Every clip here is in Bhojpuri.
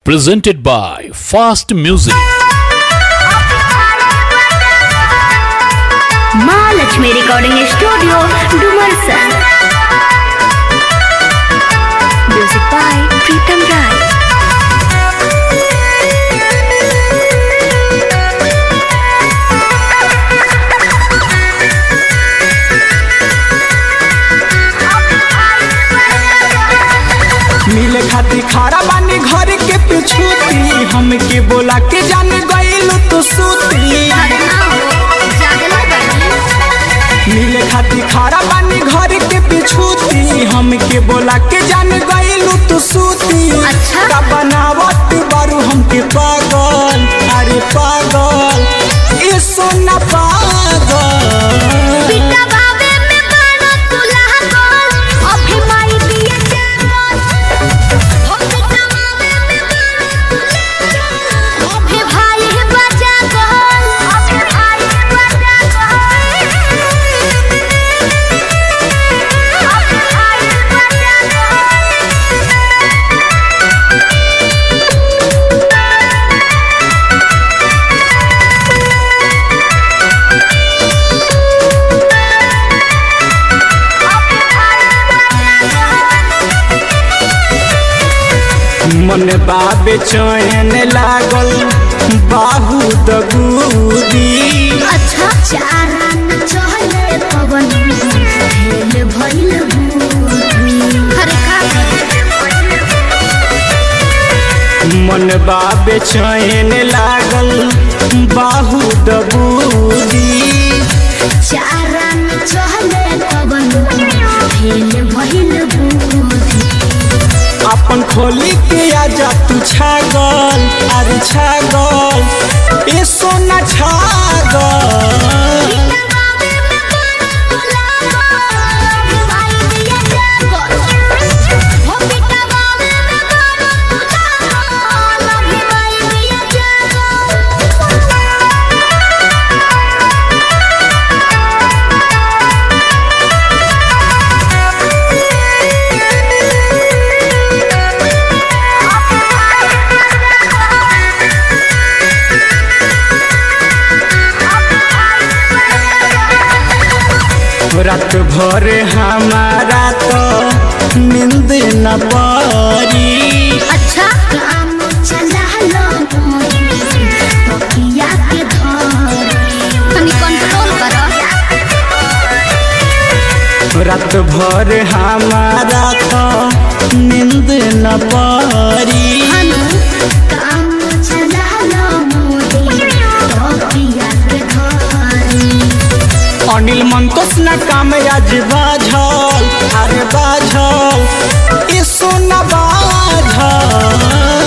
Presented by Fast Music. Mahalakshmi recording studio Dumarsan. Music by Pritam Rai. मिले खाती खारा बानी घर के पिछूती हमके बोला के जान गईल तू सूती। मिले खाती खारा बानी घर के पिछूती हमके बोला के जान गईल तू सूती। अच्छा। का बनावत बारू हमके पागल, अरे पागल ये सोना पागल। मन बाबे चैन लागल बाहू दगूदी। अच्छा चारान चहले पवन भेल भइल अरे मन बाबे चैन लागल बाहू दबूदी। चारान चहले पवन भेल भइल अपन खोली के आजा तू छागल, अरे छागल ये सोना छागल। रात भर हमारा तो नींद न पड़ी। अच्छा काम चला लो तकिया के धर तनी कंट्रोल करो। रात भर हमारा तो नींद न पड़ी। काम चला लो तकिया के धर। अनिल मंतोष न काम आज बाझल, अरे बाझल ये सोना बाझल।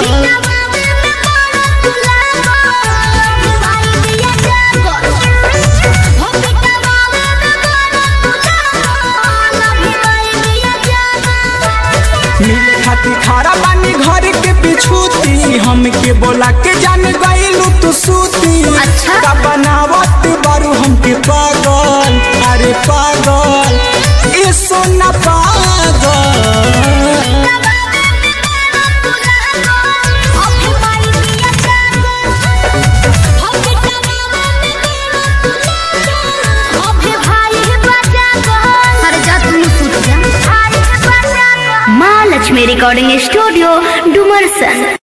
मिले खाती खारा बानी घर के पिछूती हमके बोला के जान गईल तू सूती। अच्छा। का बनावत बारू हमके पागल, अरे पागल ये सोना पागल। Mahalakshmi recording studio Dumarsan.